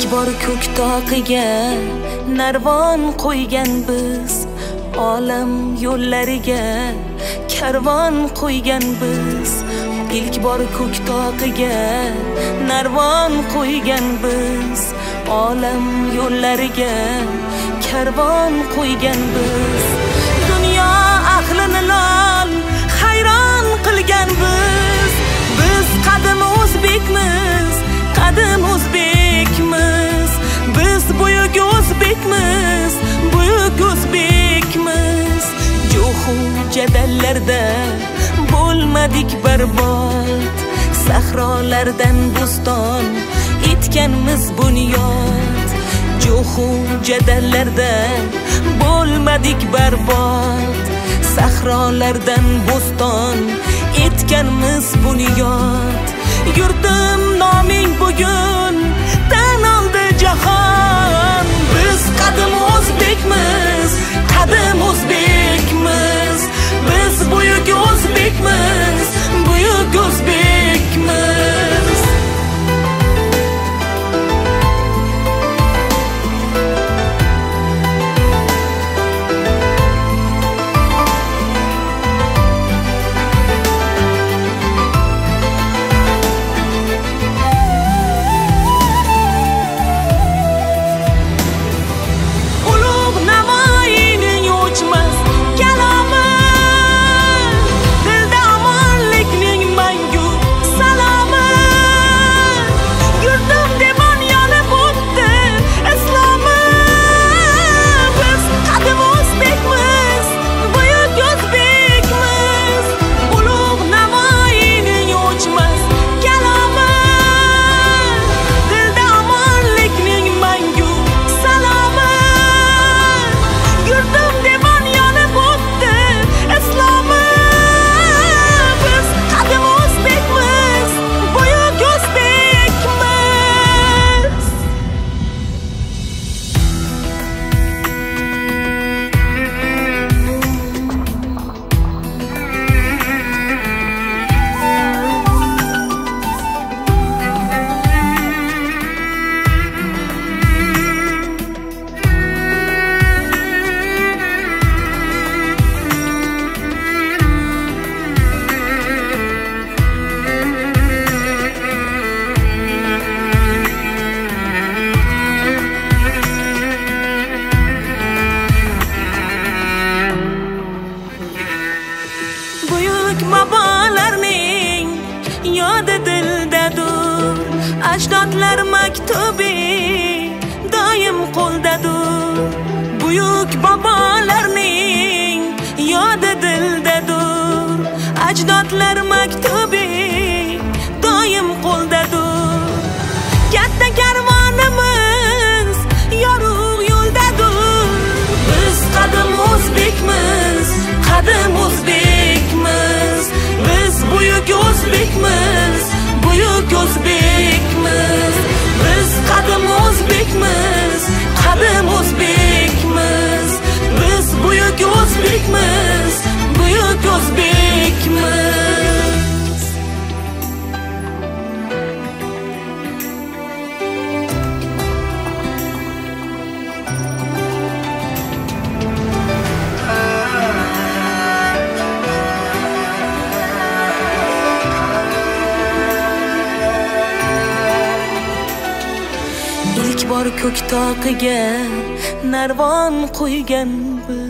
bor ko'k toqiga narvon qo'ygan biz, olam yo'llariga karvon qo'ygan biz. İlk bor ko'k toqiga narvon qo'ygan biz, olam yo'llariga karvon qo'ygan biz. Dunyo ahlini lol hayron qilgan biz. Biz qadim o'zbekmiz, qadim o'zbekmiz. Biz buyuk o'zbekmiz, buyuk o'zbekmiz. Jo'xu jadallarda bo'lmadik barbod, sahrolardan bo'ston etganmiz bunyod. Jo'xu jadallarda bo'lmadik barbod, sahrolardan bo'ston etganmiz bunyod. Yurtim noming bugun tan oldi jahon. Biz qadim o'zbekmiz, qadim o'zbekmiz. Biz buyuk o'zbekmiz, buyuk o'zbekmiz. Babalarning yodi dildadur, ajdodlar maktubi doim qo'ldadur. Buyuk babalarning yodi dildadur, ajdodlar maktubi doim qo'ldadur. Katta karvonimiz yorug' yo'ldadur. Biz qadim o'zbekmiz, qadim o'zbekmiz. Biz buyuk o'zbekmiz, buyuk o'zbekmiz. Biz qadim o'zbekmiz, qadim o'zbekmiz. Biz buyuk o'zbekmiz, buyuk o'zbekmiz. İlk bor ko'k toqiga narvon qo'ygan biz,